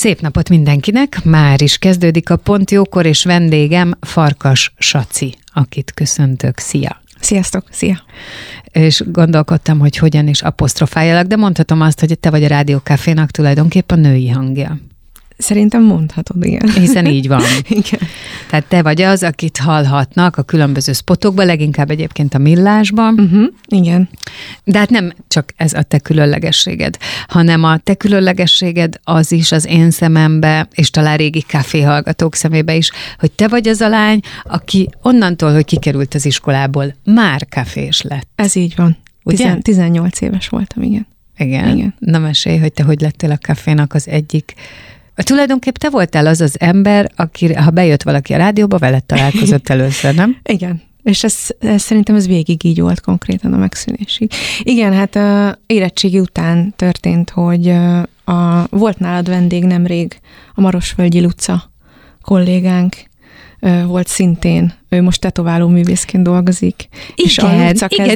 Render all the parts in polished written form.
Szép napot mindenkinek, már is kezdődik a Pont Jókor, és vendégem Farkas Saci, akit köszöntök. Szia! Sziasztok! Szia! És gondolkodtam, hogy hogyan is apostrofáljalak, de mondhatom azt, hogy te vagy a Rádió Cafénak tulajdonképpen a női hangja. Szerintem mondhatod, igen. Hiszen így van. Igen. Tehát te vagy az, akit hallhatnak a különböző spotokban, leginkább egyébként a Millásban. Igen. De hát nem csak ez a te különlegességed, hanem a te különlegességed az is az én szemembe, és talán régi kávéhallgatók szemébe is, hogy te vagy az a lány, aki onnantól, hogy kikerült az iskolából, már kafés lett. Ez így van. Ugye? 18 éves voltam, igen. Igen. Na mesélj, hogy te hogy lettél a kafénak az egyik. Tulajdonképp te voltál az az ember, aki, ha bejött valaki a rádióba, veled találkozott először, nem? Igen. És szerintem ez végig így volt konkrétan a megszűnésig. Igen, hát érettségi után történt, hogy volt nálad vendég nemrég, a Marosvölgyi Luca kollégánk, volt szintén, ő most tetováló művészként dolgozik. Igen,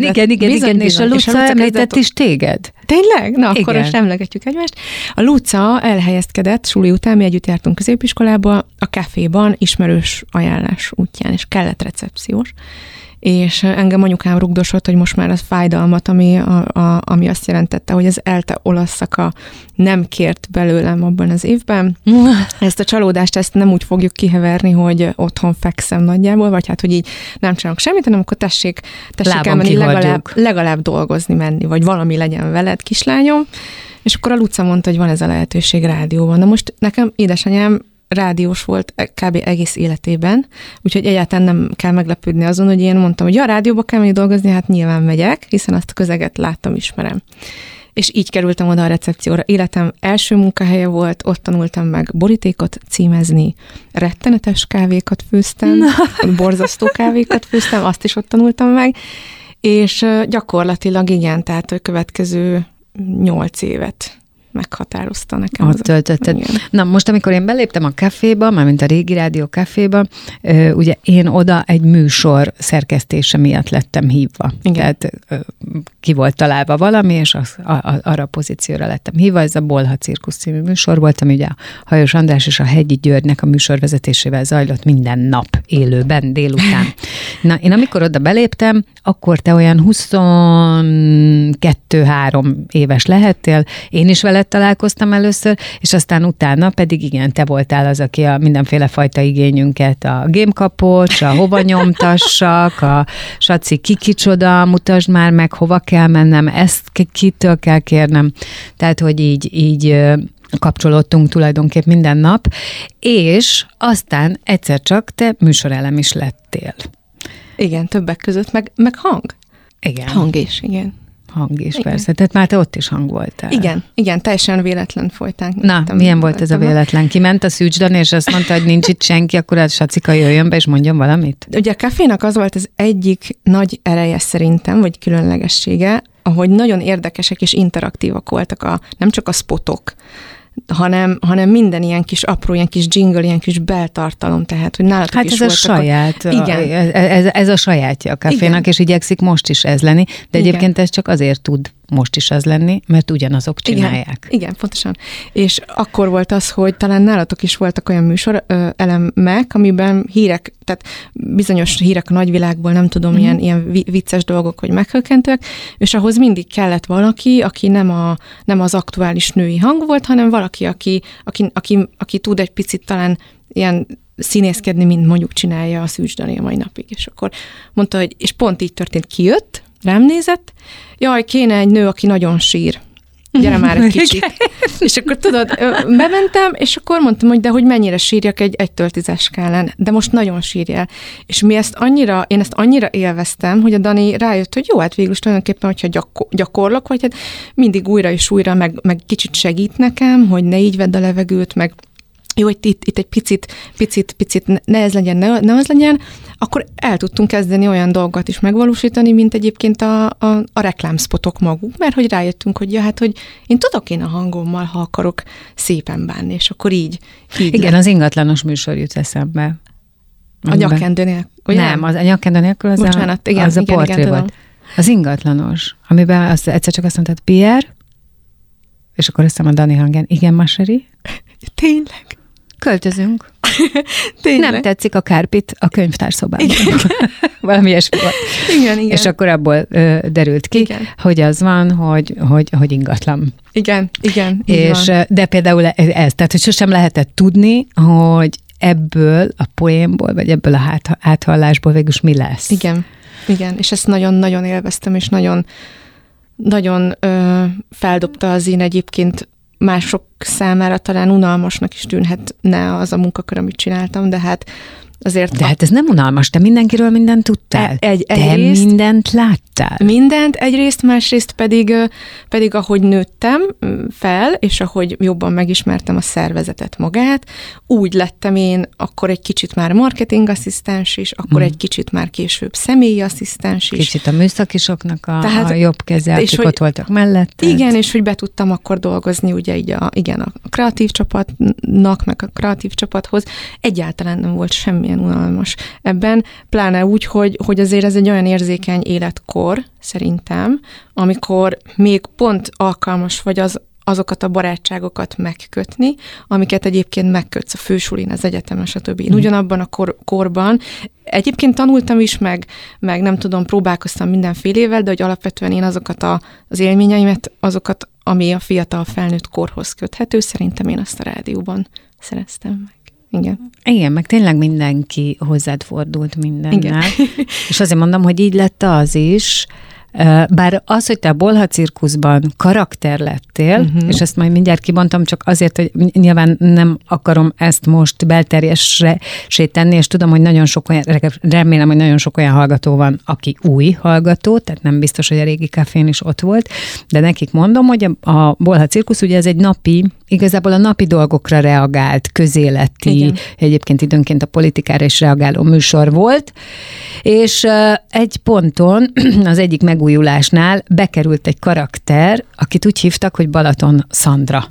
és a Luca említett is téged. Tényleg? Na, akkor most emlegetjük egymást. A Luca elhelyezkedett suli után, mi együtt jártunk középiskolába, a kávéban ismerős ajánlás útján, és kellett recepciós. És engem anyukám rugdosott, hogy most már az fájdalmat, ami azt jelentette, hogy az ELTE olasz szaka nem kért belőlem abban az évben. Ezt a csalódást, ezt nem úgy fogjuk kiheverni, hogy otthon fekszem nagyjából, vagy hát, hogy így nem csinálok semmit, hanem akkor tessék elmenni, legalább dolgozni menni, vagy valami legyen veled, kislányom. És akkor a Luca mondta, hogy van ez a lehetőség rádióban. Na most nekem édesanyám rádiós volt kb. Egész életében, úgyhogy egyáltalán nem kell meglepődni azon, hogy én mondtam, hogy ja, rádióba kell menni dolgozni, hát nyilván megyek, hiszen azt a közeget láttam, ismerem. És így kerültem oda a recepcióra. Életem első munkahelye volt, ott tanultam meg borítékot címezni, rettenetes kávékat főztem, borzasztó kávékat főztem, azt is ott tanultam meg, és gyakorlatilag igen, tehát a következő 8 évet meghatározta nekem. Ott töltötted. Na most, amikor én beléptem a kaféba, mármint a régi Rádió Caféba, ugye én oda egy műsor szerkesztése miatt lettem hívva. Igen. Tehát ki volt találva valami, és arra a pozícióra lettem hívva. Ez a Bolha Cirkusz című műsor volt, ami ugye a Hajós András és a Hegyi Györgynek a műsorvezetésével zajlott minden nap élőben, délután. Na, én amikor oda beléptem, akkor te olyan 22-3 éves lehettél, én is veled találkoztam először, és aztán utána pedig igen, te voltál az, aki a mindenféle fajta igényünket, a gémkapocs, a hova nyomtassak, a Saci kicsoda, mutasd már meg, hova kell mennem, ezt kitől kell kérnem. Tehát, hogy így kapcsolódtunk tulajdonképp minden nap, és egyszer csak te műsorelem is lettél. Igen, többek között, meg hang. Igen. Hang is, igen. Hang is, igen. Persze. Tehát már te ott is hang voltál. Igen, teljesen véletlen folytánk. Na, milyen volt ez a véletlen? Kiment a szűcsdan, és azt mondta, hogy nincs itt senki, akkor a Sacika jöjjön be, és mondjon valamit? Ugye a kafénak az volt az egyik nagy ereje szerintem, vagy különlegessége, ahogy nagyon érdekesek és interaktívak voltak nem csak a spotok, hanem minden ilyen kis apró, ilyen kis jingle, ilyen kis beltartalom, tehát, hogy nálatok is voltak. Hát ez a saját, igen. Ez a sajátja a kafénak, igen. És igyekszik most is ez lenni, de egyébként ez csak azért tud most is az lenni, mert ugyanazok csinálják. Igen, pontosan. És akkor volt az, hogy talán nálatok is voltak olyan műsor elemek, amiben hírek, tehát bizonyos hírek a nagyvilágból, nem tudom, ilyen vicces dolgok, hogy meghökkentőek, és ahhoz mindig kellett valaki, aki nem az aktuális női hang volt, hanem valaki, aki tud egy picit talán ilyen színészkedni, mint mondjuk csinálja a Szűcs Dani a mai napig. És akkor mondta, hogy, és pont így történt, kijött, rám nézett, jaj, kéne egy nő, aki nagyon sír. Gyere már egy kicsit. És akkor tudod, bementem, és akkor mondtam, hogy de hogy mennyire sírjak egy 1-től 10-es skálán, de most nagyon sírjál. És én ezt annyira élveztem, hogy a Dani rájött, hogy jó, hát végül is tulajdonképpen, hogyha gyakorlok, vagy hát mindig újra és újra, meg kicsit segít nekem, hogy ne így vedd a levegőt, meg jó, hogy itt egy picit ne ez legyen, ne az legyen, akkor el tudtunk kezdeni olyan dolgokat is megvalósítani, mint egyébként a reklámspotok maguk, mert hogy rájöttünk, hogy ja, hát, hogy én tudok a hangommal, ha akarok szépen bánni, és akkor így igen, az ingatlanos műsor jut eszembe. A Nyakkendő nélkül, ugye? Nem, a Nyakkendő nélkül az a portré volt. Az ingatlanos, amiben egyszer csak azt mondtad, Pierre, és akkor azt hiszem a Dani hangján, igen, Maseri? Tényleg. Költözünk. Nem tetszik a kárpit a könyvtárszobában. Valami ilyesmi volt. Igen. És akkor abból derült ki, hogy az van, hogy ingatlan. Igen. És, de például ez, tehát hogy sosem lehetett tudni, hogy ebből a poénból, vagy ebből a áthallásból végülis mi lesz. Igen, és ezt nagyon-nagyon élveztem, és nagyon feldobta az én egyébként mások számára talán unalmasnak is tűnhetne az a munkakör, amit csináltam, de hát azért... De hát ez nem unalmas, te mindenkiről mindent tudtál. Egyrészt, mindent láttál. Mindent egyrészt, másrészt pedig ahogy nőttem fel, és ahogy jobban megismertem a szervezetet magát, úgy lettem én akkor egy kicsit már marketingasszisztens is, akkor egy kicsit már később személyi asszisztens is. Kicsit a műszakisoknak a jobb keze, akik ott voltak mellett. Igen, és hogy be tudtam akkor dolgozni ugye így a kreatív csapatnak, meg a kreatív csapathoz. Egyáltalán nem volt semmilyen unalmas ebben, pláne úgy, hogy azért ez egy olyan érzékeny életkor, szerintem, amikor még pont alkalmas vagy azokat a barátságokat megkötni, amiket egyébként megkötsz a fősulin, az egyetemen, stb. Én ugyanabban a korban egyébként tanultam is, meg nem tudom, próbálkoztam mindenfélével, de hogy alapvetően én azokat az élményeimet, azokat, ami a fiatal felnőtt korhoz köthető, szerintem én azt a rádióban szereztem meg. Igen, meg tényleg mindenki hozzád fordult mindennel. És azért mondom, hogy így lett az is, bár az, hogy te a Bolha cirkuszban karakter lettél, és ezt majd mindjárt kibontom, csak azért, hogy nyilván nem akarom ezt most belterjessé tenni, és tudom, hogy nagyon sok olyan, remélem, hogy nagyon sok olyan hallgató van, aki új hallgató, tehát nem biztos, hogy a régi kafén is ott volt, de nekik mondom, hogy a Bolha cirkusz ugye ez egy igazából a napi dolgokra reagált, közéleti, egyébként időnként a politikára is reagáló műsor volt, és egy ponton az egyik megújulásnál bekerült egy karakter, akit úgy hívtak, hogy Balaton Szandra.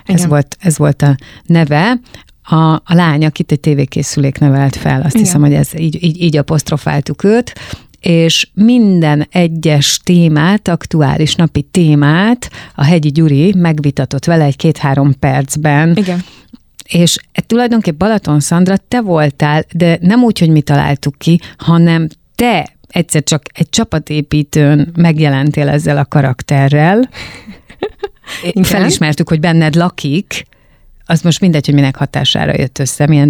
Ez volt a neve. A lány, akit egy tévékészülék nevelt fel, azt hiszem, hogy ez így apostrofáltuk őt, és minden egyes témát, aktuális napi témát a Hegyi Gyuri megvitatott vele egy 2-3 percben. Igen. És tulajdonképpen Balaton Szandra, te voltál, de nem úgy, hogy mi találtuk ki, hanem te egyszer csak egy csapatépítőn megjelentél ezzel a karakterrel. Felismertük, hogy benned lakik, az most mindegy, hogy minek hatására jött össze, milyen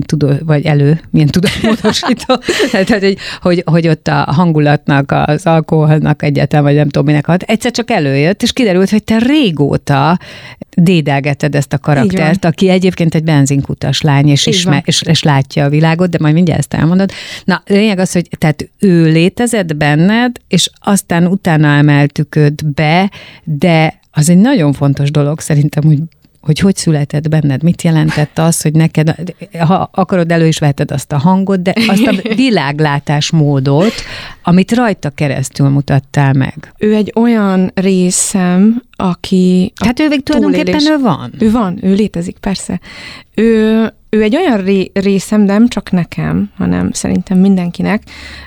tudatmódosító. Tehát, hogy ott a hangulatnak, az alkoholnak egyáltalán, vagy nem tudom minek hat. Egyszer csak előjött, és kiderült, hogy te régóta dédelgeted ezt a karaktert, aki egyébként egy benzinkutas lány, és látja a világot, de majd mindjárt ezt elmondod. Na, lényeg az, hogy tehát ő létezett benned, és aztán utána emeltük őt be, de az egy nagyon fontos dolog szerintem, hogy született benned, mit jelentett az, hogy neked, ha akarod, elő is veheted azt a hangot, de azt a világlátásmódot, amit rajta keresztül mutattál meg. Ő egy olyan részem, aki... Hát ő tulajdonképpen ő van. Ő létezik, persze. Ő egy olyan részem, de nem csak nekem, hanem szerintem mindenkinek,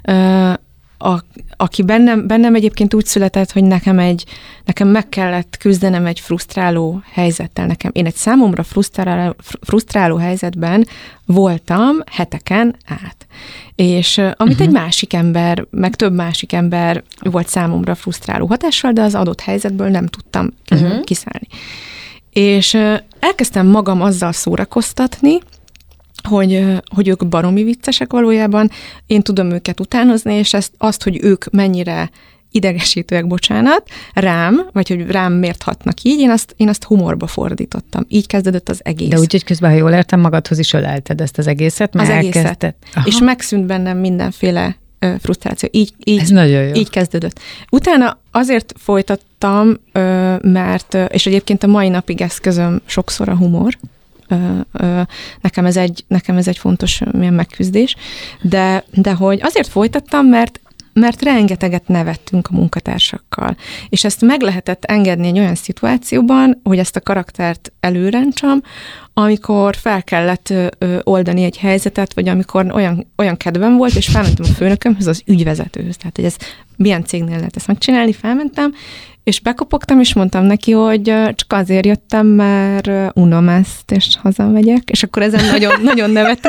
aki bennem egyébként úgy született, hogy nekem meg kellett küzdenem egy frusztráló helyzettel. Én egy számomra frusztráló helyzetben voltam heteken át. És amit egy másik ember, meg több másik ember volt számomra frusztráló hatással, de az adott helyzetből nem tudtam kiszállni. És elkezdtem magam azzal szórakoztatni, hogy ők baromi viccesek valójában, én tudom őket utánozni, és azt, hogy ők mennyire idegesítőek, bocsánat, rám, vagy hogy rám miért hatnak így, én azt humorba fordítottam. Így kezdődött az egész. De úgy, közben, ha jól értem, magadhoz is ölelted ezt az egészet, mert elkezdted. És megszűnt bennem mindenféle frusztráció. Ez nagyon jó. Így kezdődött. Utána azért folytattam, mert, és egyébként a mai napig eszközöm sokszor a humor, nekem ez egy fontos megküzdés, de hogy azért folytattam, mert rengeteget nevettünk a munkatársakkal. És ezt meg lehetett engedni egy olyan szituációban, hogy ezt a karaktert előráncsam, amikor fel kellett oldani egy helyzetet, vagy amikor olyan kedvem volt, és felmentem a főnökömhöz, az ügyvezetőhöz. Tehát, hogy ez milyen cégnél lehet ezt megcsinálni, felmentem, és bekopogtam, és mondtam neki, hogy csak azért jöttem, mert unom ezt, és hazamegyek, és akkor ezen nagyon, nagyon nevettek.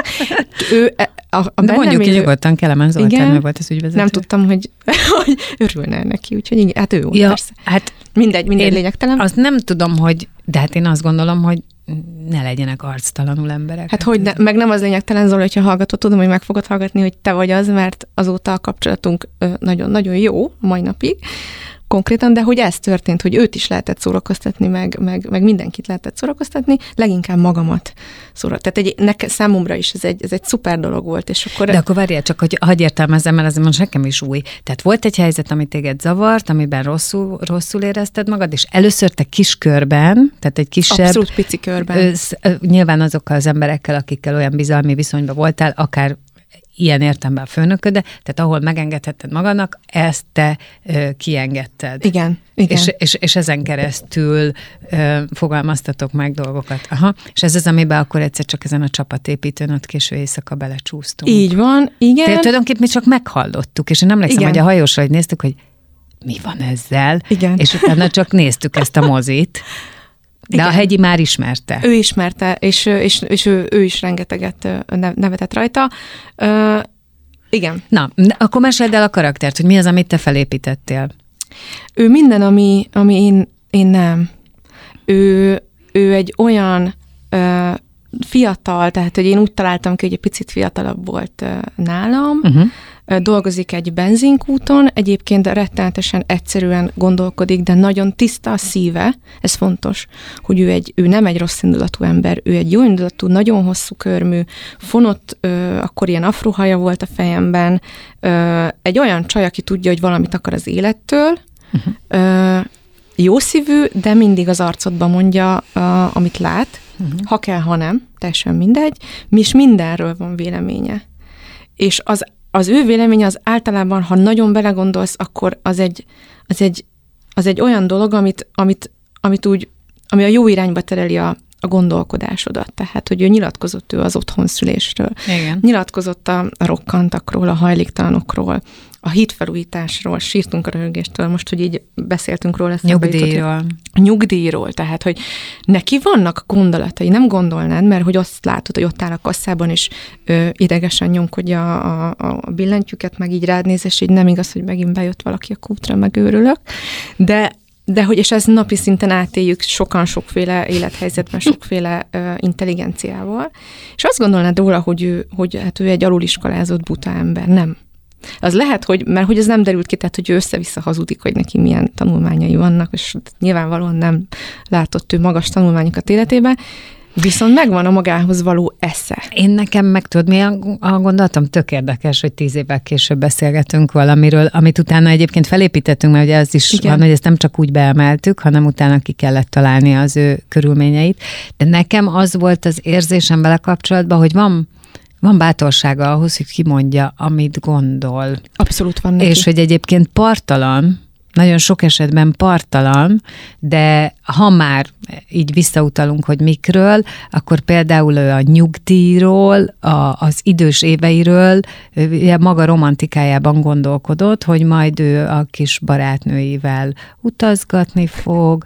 De mondjuk így nyugodtan, Kelemen Zoltán, ő volt az ügyvezető. Nem tudtam, hogy örülne neki, úgyhogy igen, hát ő volt, persze. Hát mindegy lényegtelen. Azt nem tudom, de hát én azt gondolom, hogy ne legyenek arctalanul emberek. Hát hogy meg nem az lényegtelen, Zoli, hogyha hallgatod, tudom, hogy meg fogod hallgatni, hogy te vagy az, mert azóta a kapcsolatunk nagyon-nagyon jó mai napig, konkrétan, de hogy ez történt, hogy őt is lehetett szórakoztatni, meg mindenkit lehetett szórakoztatni, leginkább magamat szórakoztatni. Tehát számomra is ez egy szuper dolog volt. És akkor... De akkor várjál, csak hogy hagyj értelmezzem, mert azért most nekem is új. Tehát volt egy helyzet, ami téged zavart, amiben rosszul érezted magad, és először te kis körben, tehát egy kisebb... Abszolút pici körben. Nyilván azokkal az emberekkel, akikkel olyan bizalmi viszonyban voltál, akár ilyen értelemben a főnököd, tehát ahol megengedhetted magadnak, ezt te kiengedted. Igen. És ezen keresztül fogalmaztatok meg dolgokat. Aha. És ez az, amiben akkor egyszer csak ezen a csapatépítőn ott késő éjszaka belecsúsztunk. Így van, igen. Tehát tulajdonképpen mi csak meghallottuk, és én emlékszem, hogy a hajósra, hogy néztük, hogy mi van ezzel, igen. És utána csak néztük ezt a mozit. De igen. A Hegyi már ismerte. Ő ismerte, és ő is rengeteget nevetett rajta. Igen. Na, akkor meséld el a karaktert, hogy mi az, amit te felépítettél. Ő minden, ami én nem. Ő egy olyan fiatal, tehát hogy én úgy találtam ki, hogy egy picit fiatalabb volt nálam, dolgozik egy benzinkúton, egyébként rettenetesen egyszerűen gondolkodik, de nagyon tiszta a szíve, ez fontos, hogy ő nem egy rossz indulatú ember, ő egy jó indulatú, nagyon hosszú körmű, fonott, akkor ilyen afrohaja volt a fejemben, egy olyan csaj, aki tudja, hogy valamit akar az élettől, jó szívű, de mindig az arcodba mondja, amit lát, ha kell, ha nem, teljesen mindegy, és mindenről van véleménye. És az ő véleménye az általában, ha nagyon belegondolsz, akkor az egy olyan dolog, ami a jó irányba tereli a gondolkodásodat. Tehát, hogy ő nyilatkozott az otthonszülésről. Igen. Nyilatkozott a rokkantakról, a hajléktalanokról, a hitfelújításról, sírtunk a röhögéstől, most, hogy így beszéltünk róla. Nyugdíjról. Tehát, hogy neki vannak gondolatai, nem gondolnád, mert hogy azt látod, hogy ott áll a kasszában, és idegesen nyomkodja a billentyűket, meg így rád néz, és így nem igaz, hogy megint bejött valaki a kútra, meg őrülök. De hogy, és ezt napi szinten átéljük sokan, sokféle élethelyzetben, sokféle intelligenciával. És azt gondolnád róla, hogy ő egy aluliskolázott buta ember. Nem. Az lehet, mert hogy ez nem derült ki, tehát hogy ő össze-vissza hazudik, hogy neki milyen tanulmányai vannak, és nyilvánvalóan nem látott ő magas tanulmányokat életében, viszont megvan a magához való esze. Én nekem meg tudod, mi a gondolatom? Tök érdekes, hogy 10 évvel később beszélgetünk valamiről, amit utána egyébként felépítettünk, mert ugye az is igen. Van, hogy ezt nem csak úgy beemeltük, hanem utána ki kellett találni az ő körülményeit. De nekem az volt az érzésem vele kapcsolatban, hogy van bátorsága ahhoz, hogy kimondja, amit gondol. Abszolút van neki. És hogy egyébként parttalan, nagyon sok esetben parttalan, de ha már így visszautalunk, hogy mikről, akkor például ő a nyugdíjról, az idős éveiről maga romantikájában gondolkodott, hogy majd ő a kis barátnőivel utazgatni fog,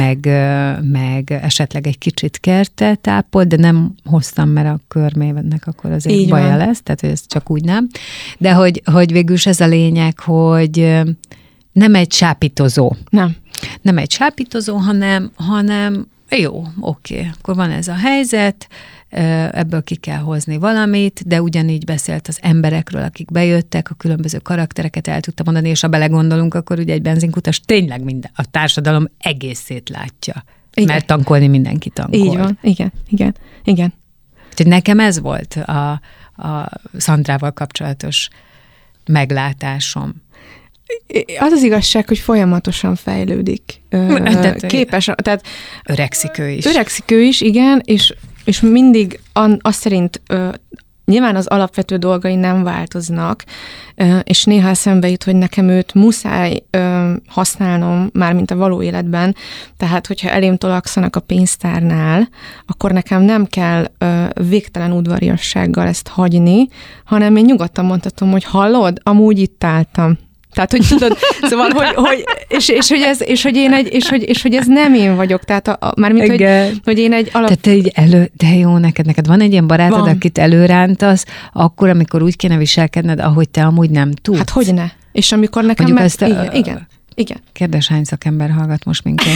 meg esetleg egy kicsit kertet ápol, de nem hoztam, mert a körmének akkor azért így baja van. Lesz, tehát hogy ez csak úgy nem. De hogy végül is ez a lényeg, hogy nem egy sápítozó. Nem egy sápítozó, hanem jó, oké, akkor van ez a helyzet, ebből ki kell hozni valamit, de ugyanígy beszélt az emberekről, akik bejöttek, a különböző karaktereket el tudta mondani, és ha belegondolunk, akkor ugye egy benzinkutas tényleg a társadalom egészét látja. Igen. Mert tankolni mindenki tankol. Így van, igen. Úgyhogy nekem ez volt a Szandrával kapcsolatos meglátásom. Az az igazság, hogy folyamatosan fejlődik. Képes, tehát öregszik ő is. Öregszik ő is, igen, és mindig azt szerint nyilván az alapvető dolgai nem változnak, és néha eszembe jut, hogy nekem őt muszáj használnom már, mint a való életben, tehát hogyha elém tolakszanak a pénztárnál, akkor nekem nem kell végtelen udvariassággal ezt hagyni, hanem én nyugodtan mondhatom, hogy hallod, amúgy itt álltam. Tehát, hogy tudod, szóval, hogy ez nem én vagyok, tehát mármint, hogy én egy alap... De jó, neked van egy ilyen barátod, akit előrántasz, akkor, amikor úgy kéne viselkedned, ahogy te amúgy nem tudsz. Hát hogyne? És amikor nekem igen. Kérdés, hány szakember hallgat most minket?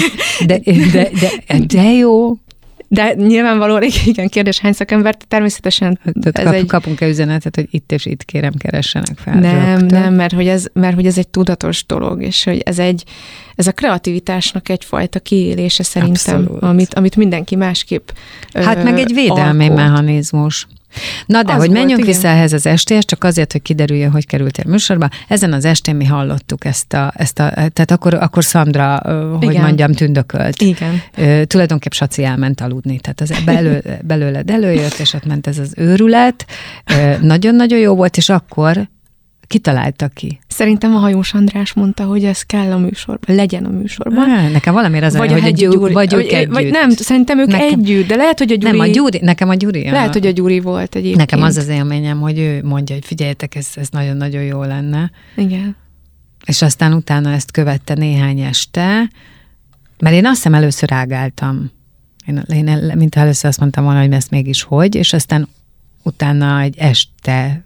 De jó. De nyilvánvalóan, igen, kérdés, hány szakember, természetesen kapunk-e üzenetet, hogy itt és itt kérem, keressenek fel. Nem, mert hogy ez egy tudatos dolog, és hogy ez a kreativitásnak egyfajta kiélése szerintem, amit mindenki másképp hát meg egy védelmi mechanizmus. Na de, hogy menjünk vissza ehhez az estéhez, csak azért, hogy kiderüljön, hogy kerültél műsorba. Ezen az estén mi hallottuk tehát akkor Szandra, hogy mondjam, tündökölt. Igen. Tulajdonképp Saci elment aludni, tehát az belőled előjött, és ott ment ez az őrület. Nagyon-nagyon jó volt, és akkor kitalálta ki? Szerintem a Hajós András mondta, hogy ez kell a műsorban, legyen a műsorban. Nekem valamire az, hogy ők együtt. Vagy nem, szerintem ők együtt, de lehet, hogy a Gyuri... Nekem a Gyuri. Lehet, hogy a Gyuri volt egyébként. Nekem az élményem, hogy ő mondja, hogy figyeljetek, ez nagyon-nagyon jó lenne. Igen. És aztán utána ezt követte néhány este, mert én azt hiszem először rágáltam. Én mint először azt mondtam volna, hogy ezt mégis hogy, és aztán utána egy este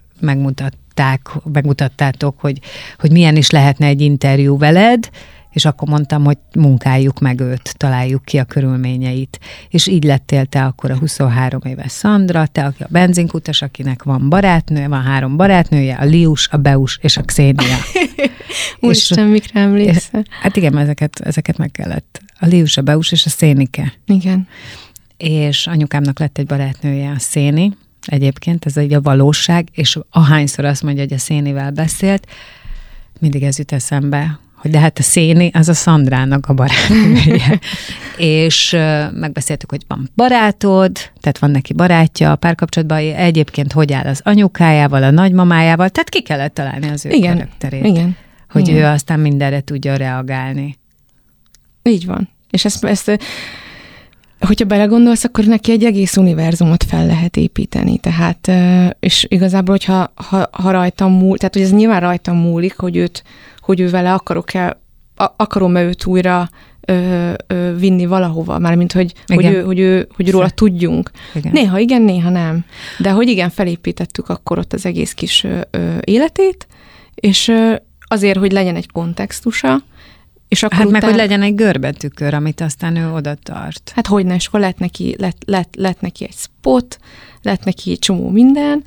megmutattátok, hogy milyen is lehetne egy interjú veled, és akkor mondtam, hogy munkáljuk meg őt, találjuk ki a körülményeit. És így lettél te akkor a 23 éves Szandra, te aki a benzinkutas, akinek van 3 barátnője, a Lius, a Beus és a Xénia. Úristen, mikre emlékszel? Hát igen, ezeket meg kellett. A Lius, a Beus és a Szénike. Igen. És anyukámnak lett egy barátnője, a Széni, egyébként, ez egy a valóság, és ahányszor azt mondja, hogy a Szénivel beszélt, mindig ez jut eszembe, hogy de hát a Széni, az a Szandrának a barátnője. És megbeszéltük, hogy van barátod, tehát van neki barátja a párkapcsolatban, egyébként hogy áll az anyukájával, a nagymamájával, tehát ki kellett találni az ő karakterét. Igen. Hogy ő aztán mindenre tudja reagálni. Így van. És ezt hogyha belegondolsz, akkor neki egy egész univerzumot fel lehet építeni. Tehát, és igazából, hogyha rajtam múlik, tehát hogy ez nyilván rajtam múlik, hogy ő vele akarom-e őt újra vinni valahova, mármint, hogy róla tudjunk. Igen. Néha igen, néha nem. De hogy igen, felépítettük akkor ott az egész kis életét, és azért, hogy legyen egy kontextusa, és akkor meg, hogy legyen egy görbetükör, amit aztán ő oda tart. Hát hogyne, és akkor lett neki egy spot, lett neki egy csomó minden,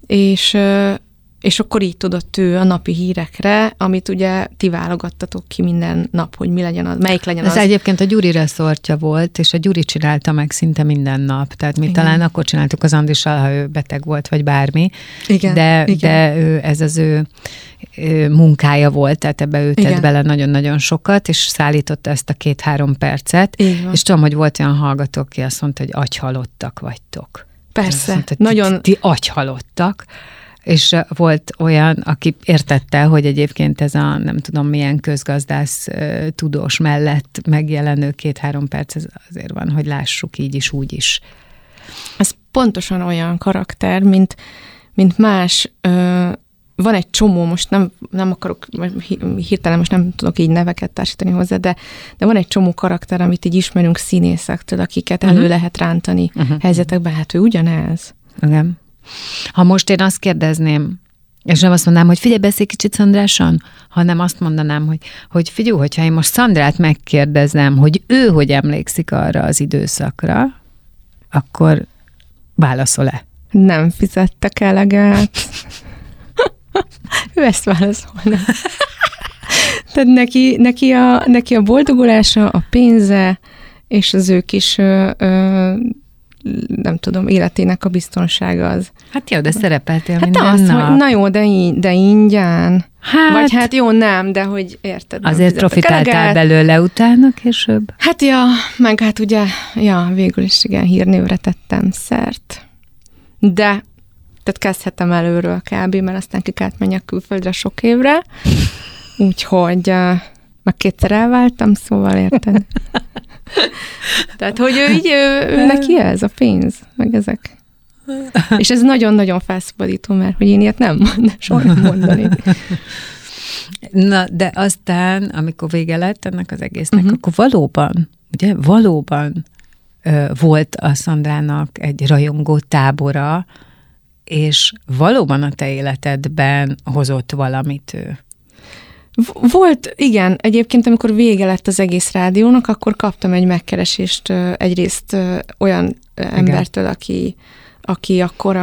és akkor így tudott ő a napi hírekre, amit ugye ti válogattatok ki minden nap, hogy mi legyen melyik legyen az. Ez egyébként a Gyuri reszortja volt, és a Gyuri csinálta meg szinte minden nap. Tehát mi talán akkor csináltuk az Andrissal, ha ő beteg volt, vagy bármi. Igen, de ez az ő munkája volt, tehát ebbe ő tett bele nagyon-nagyon sokat, és szállította ezt a 2-3 percet. És tudom, hogy volt olyan hallgató, aki azt mondta, hogy agyhalottak vagytok. Persze, mondta, nagyon. Ti agyhalottak. És volt olyan, aki értette, hogy egyébként ez a nem tudom milyen közgazdász tudós mellett megjelenő 2-3 perc azért van, hogy lássuk így is, úgy is. Ez pontosan olyan karakter, mint más, van egy csomó, most nem akarok, hirtelen most nem tudok így neveket társítani hozzá, de van egy csomó karakter, amit így ismerünk színészektől, akiket elő lehet rántani helyzetekben, hát ő ugyanez. Igen. Ha most én azt kérdezném, és nem azt mondanám, hogy figyelj, beszélj kicsit Szandráson, hanem azt mondanám, hogy figyelj, hogyha én most Szandrát megkérdezem, hogy ő hogy emlékszik arra az időszakra, akkor válaszol-e? Nem fizettek eleget. Ő ezt válaszolna. Tehát neki a boldogulása, a pénze, és az ő kis nem tudom, életének a biztonsága az. Hát jó, de szerepeltél minden nap. Na jó, de ingyen. Vagy hát jó, nem, de hogy érted. Azért profitáltál belőle utána később? Hát meg hát ugye, végül is igen, hírnévre tettem szert. De Tehát kezdhetem előről kb., mert aztán ki kellett menjek külföldre sok évre, úgyhogy meg kétszer elváltam, szóval érted. Tehát, hogy ő neki ez a pénz, meg ezek. És ez nagyon-nagyon felszabadító, mert hogy én ilyet soha nem mondani. Na, de aztán, amikor vége lett ennek az egésznek, akkor valóban volt a Szandrának egy rajongó tábora, és valóban a te életedben hozott valamit ő. Volt, igen. Egyébként, amikor vége lett az egész rádiónak, akkor kaptam egy megkeresést egyrészt olyan embertől, aki akkor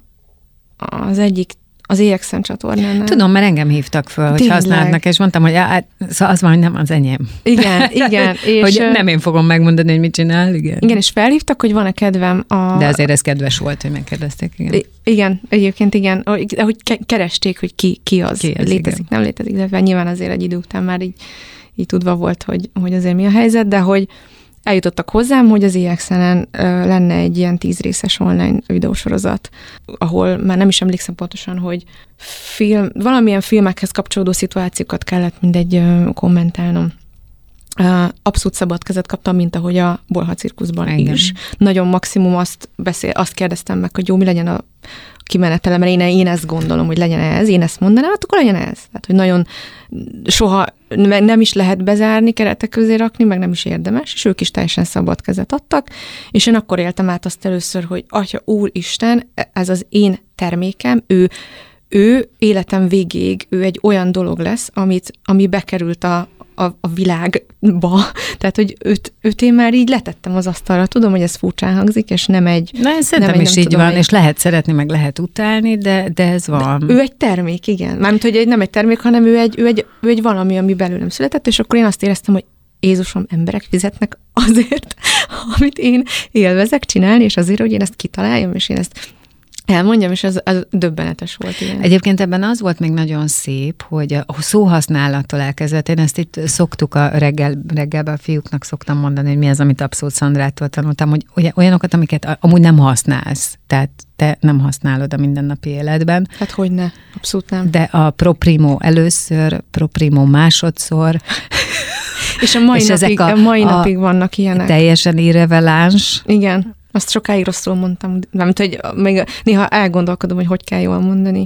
az EXN csatornánál. Tudom, mert engem hívtak föl, hogy használnak, és mondtam, hogy szóval az van, hogy nem az enyém. Igen. És hogy nem én fogom megmondani, hogy mit csinál, igen. Igen, és felhívtak, hogy van-e kedvem De azért ez kedves volt, hogy megkérdezték, igen. Igen, egyébként igen, hogy keresték, hogy ki az. Létezik, igen. Nem létezik, de nyilván azért egy idő után már így tudva volt, hogy azért mi a helyzet, de hogy eljutottak hozzám, hogy az EXN-en lenne egy ilyen 10 részes online videósorozat, ahol már nem is emlékszem pontosan, hogy valamilyen filmekhez kapcsolódó szituációkat kellett mindegy kommentálnom. Abszolút szabad kezet kaptam, mint ahogy a Bolha cirkuszban is. Nagyon maximum azt kérdeztem meg, hogy jó, mi legyen a kimenetele, mert én ezt gondolom, hogy legyen ez, én ezt mondanám, hát akkor legyen ez. Tehát, hogy nagyon soha nem is lehet bezárni, keretek közé rakni, meg nem is érdemes, és ők is teljesen szabad kezet adtak, és én akkor éltem át azt először, hogy Atya Úristen, ez az én termékem, ő életem végéig, ő egy olyan dolog lesz, ami bekerült a világba. Tehát, hogy őt én már így letettem az asztalra. Tudom, hogy ez furcsán hangzik, és nem egy... Na, én szerintem is így van, és lehet szeretni, meg lehet utálni, de ez van. De ő egy termék, igen. Mármint, hogy nem egy termék, hanem ő egy valami, ami belőlem született, és akkor én azt éreztem, hogy Jézusom, emberek fizetnek azért, amit én élvezek csinálni, és azért, hogy én ezt kitaláljam, és én ezt elmondjam, és ez döbbenetes volt. Igen. Egyébként ebben az volt még nagyon szép, hogy a szóhasználattól elkezdett, én ezt itt szoktuk reggelben a fiúknak szoktam mondani, hogy mi az, amit abszolút Szandrától tanultam, hogy olyanokat, amiket amúgy nem használsz, tehát te nem használod a mindennapi életben. Hát hogy ne, abszolút nem. De a pro primo először, pro primo másodszor. És a mai napig vannak ilyenek. Teljesen irreveláns. Igen. Azt sokáig rosszul mondtam, nem, hogy még néha elgondolkodom, hogy kell jól mondani.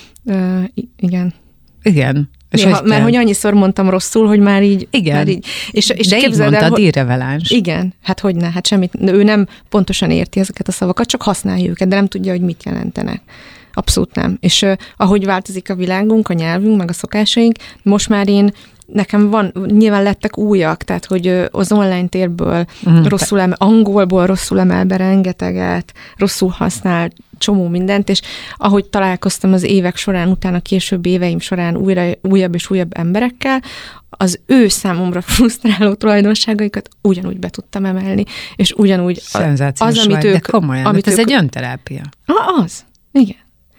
Igen. Igen. Mert hogy annyiszor mondtam rosszul, hogy már így... Igen. Már így, és de így mondtad, irreveláns. Igen. Hát hogyne, hát semmit. Ő nem pontosan érti ezeket a szavakat, csak használja őket, de nem tudja, hogy mit jelentenek. Abszolút nem. És ahogy változik a világunk, a nyelvünk, meg a szokásaink, most már nekem nyilván lettek újak, tehát hogy az online térből angolból rosszul emel be rengeteget, rosszul használ csomó mindent, és ahogy találkoztam az évek során, utána később éveim során újabb és újabb emberekkel, az ő számomra frusztráló tulajdonságaikat ugyanúgy be tudtam emelni, és ugyanúgy az, amit ők... De komolyan, amit ez egy önterápia. Az, igen.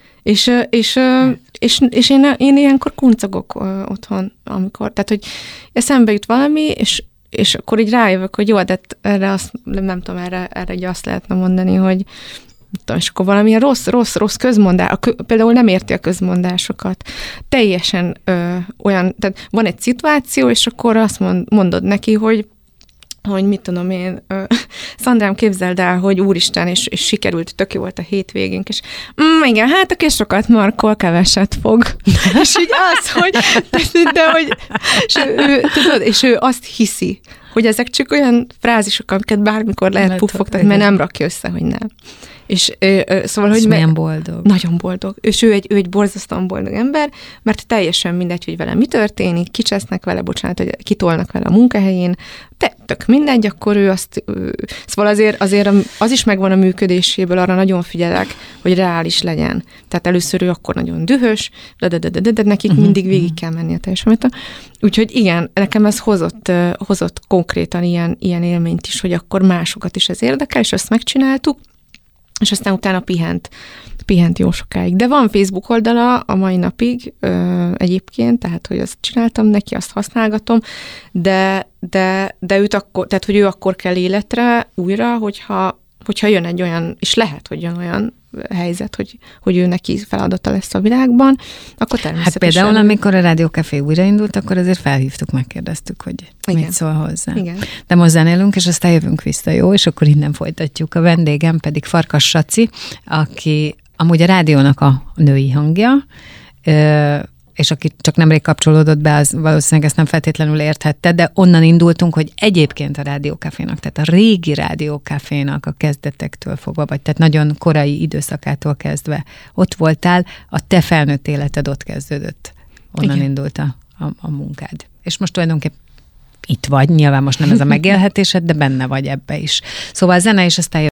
És én ilyenkor kuncogok otthon, amikor, tehát, hogy eszembe jut valami, és akkor így rájövök, hogy jó, de erre azt, nem tudom, erre így azt lehetne mondani, hogy tudom, és akkor valamilyen rossz közmondás, például nem érti a közmondásokat. Teljesen olyan, tehát van egy szituáció, és akkor azt mondod neki, hogy mit tudom én, Szandrám, képzeld el, hogy úristen, és sikerült, tök jó volt a hétvégénk, és igen, hát aki sokat markol, keveset fog. És így az, hogy, de hogy, és ő azt hiszi, hogy ezek csak olyan frázisok, amiket bármikor lehet puffogtatni, mert nem rakja össze, hogy nem. És szóval, hogy milyen boldog. Nagyon boldog. És ő egy borzasztóan boldog ember, mert teljesen mindegy, hogy vele mi történik, kicsesznek vele, bocsánat, hogy kitolnak vele a munkahelyén, tök mindegy, akkor ő azt... Szóval azért az is megvan a működéséből, arra nagyon figyelek, hogy reális legyen. Tehát először ő akkor nagyon dühös, de nekik mindig végig kell menni a teljes folyamaton. Úgyhogy igen, nekem ez hozott konkrétan ilyen élményt is, hogy akkor másokat is ez érdekel, és ezt megcsináltuk, és aztán utána pihent jó sokáig. De van Facebook oldala a mai napig egyébként, tehát, hogy azt csináltam neki, azt használgatom, de őt akkor, tehát, hogy ő akkor kell életre újra, hogyha hogyha jön egy olyan, és lehet, hogy jön olyan helyzet, hogy ő neki feladata lesz a világban, akkor természetesen... Hát például, amikor a Rádió Café újraindult, akkor azért felhívtuk, megkérdeztük, hogy mit szól hozzá. Igen. De most zenélünk, és aztán jövünk vissza, jó? És akkor innen folytatjuk. A vendégem pedig Farkas Saci, aki amúgy a rádiónak a női hangja, és aki csak nemrég kapcsolódott be, az valószínűleg ezt nem feltétlenül érthette, de onnan indultunk, hogy egyébként a Rádió Cafénak, tehát a régi Rádió Cafénak a kezdetektől fogva, vagy tehát nagyon korai időszakától kezdve ott voltál, a te felnőtt életed ott kezdődött. Onnan indult a munkád. És most tulajdonképpen itt vagy, nyilván most nem ez a megélhetésed, de benne vagy ebbe is. Szóval a zene, és aztán